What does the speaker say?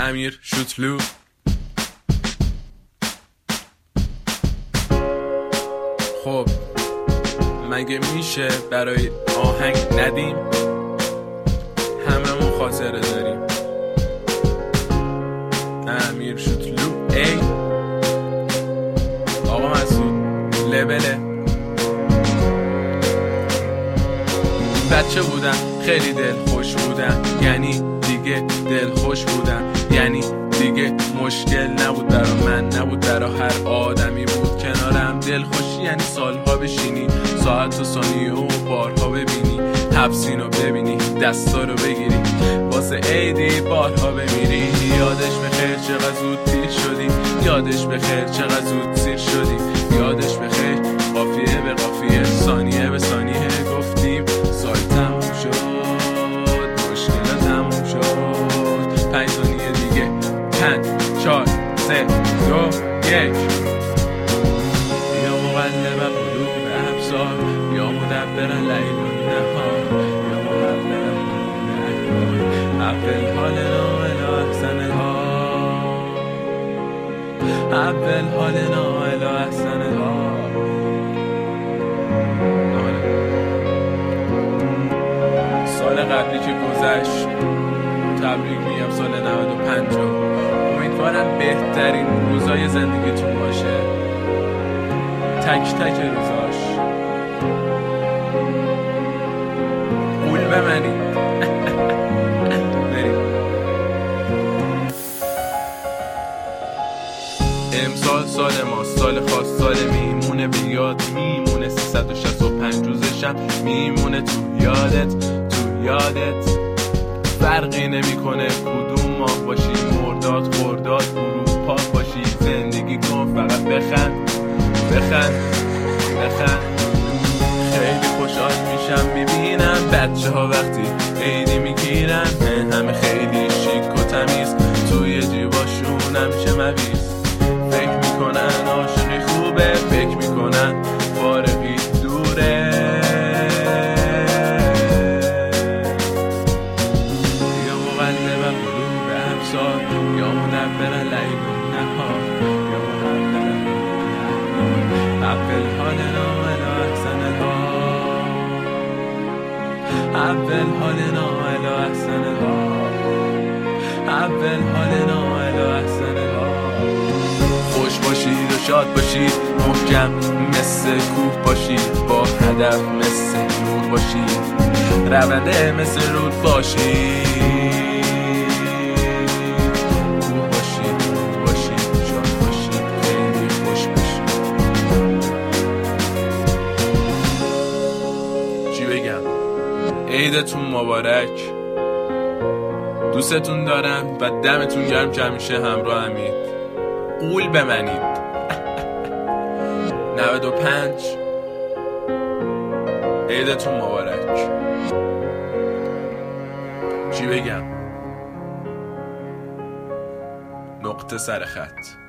امیر شوتلو. خب مگه میشه برای آهنگ ندیم؟ هممون خاطره داریم. امیر شوتلو ای آقا مسعود لبله. بچه بودم خیلی دل خوش بودم، یعنی دیگه دل خوش بودم، یعنی دیگه مشکل نبود برا من، نبود برا هر آدمی بود کنارم. دل خوشی یعنی سالها بشینی، ساعت و ثانیه و بارها ببینی، حبسینو ببینی، دستا رو بگیری، واسه عیدی بارها بمیری. یادش بخیر چقدر زود پیر شدیم، یادش بخیر چقدر زود سیر شدیم، یادش بخیر قافیه به قافیه، ثانیه به ثانیه گفتیم سال تموم شد، مشکل تموم شد. 5 ثانیه دیگه، 5 4 3 2 1. یا مقلب قلوب ابصار، یا مدبر لیل و نهار، یا مقلب قلوب اول حالنا الی احسن الحال، اول حالنا الی احسن الحال. سال قبلی که گذشت تبریک میگم، سال 95 رو امیدوارم بهترین روزای زندگیتون باشه، تک تک روزاش. قول بمنید. امسال سال ما، سال خاص، سال میمونه بیاد، میمونه 365 روزشم میمونه تو یادت، تو یادت. فرقی نمیکنه کدوم ماه باشی، مرداد خرداد اروپا باشی، زندگی کن فقط بخند بخند بخند. خیلی خوشحال میشم میبینم بچه ها وقتی عیدی میگیرن، همه خیلی شیک و تمیز، توی جیباشون همیشه مویز. فکر میکنن عاشقی خوبه، فکر میکنن فارغی دوره. یا مقلب قلوب ابصار، یا مدبر لیل و نهار، یا مقلب اول حالنا الی احسن الحال، اول حالنا الی احسن الحال، اول حالنا الی احسن الحال. خوش باشید و شاد باشید، محکم مثل کوه باشید، با هدف مثل نور باشید، رونده مثل رود باشید، کوه باشید، نور باشید، شاد باشید، خیلی خوش باشید. چی بگم؟ عیدتون مبارک، دوستتون دارم و دمتون گرم که همیشه همراه همید. قول بمنید. 95 عیدتون مبارک. چی بگم؟ نقطه سر خط.